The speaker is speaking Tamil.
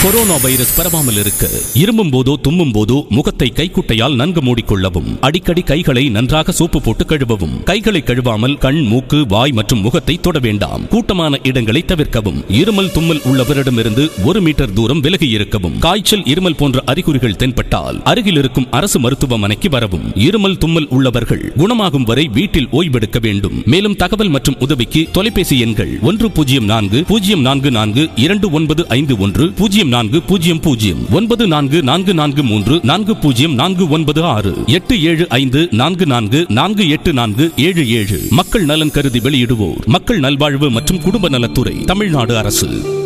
கொரோனா வைரஸ் பரவாமல் இருக்க இருமும் போதோ தும்மும் போதோ முகத்தை கைக்குட்டையால் நன்கு மூடிக்கொள்ளவும். அடிக்கடி கைகளை நன்றாக சோப்பு போட்டு கழுவவும். கைகளை கழுவாமல் கண், மூக்கு, வாய் மற்றும் முகத்தை தொட வேண்டாம். கூட்டமான இடங்களை தவிர்க்கவும். இருமல், தும்மல் உள்ளவரிடமிருந்து 1 மீட்டர் தூரம் விலகி இருக்கவும். காய்ச்சல், இருமல் போன்ற அறிகுறிகள் தென்பட்டால் அருகில் இருக்கும் அரசு மருத்துவமனைக்கு வரவும். இருமல், தும்மல் உள்ளவர்கள் குணமாகும் வரை வீட்டில் ஓய்வெடுக்க வேண்டும். மேலும் தகவல் மற்றும் உதவிக்கு தொலைபேசி எண்கள் 104 044 2951 040 944443 40496 875 44 484 77. மக்கள் நலன் கருதி வெளியிடுவோர் மக்கள் நல்வாழ்வு மற்றும் குடும்ப நலத்துறை, தமிழ்நாடு அரசு.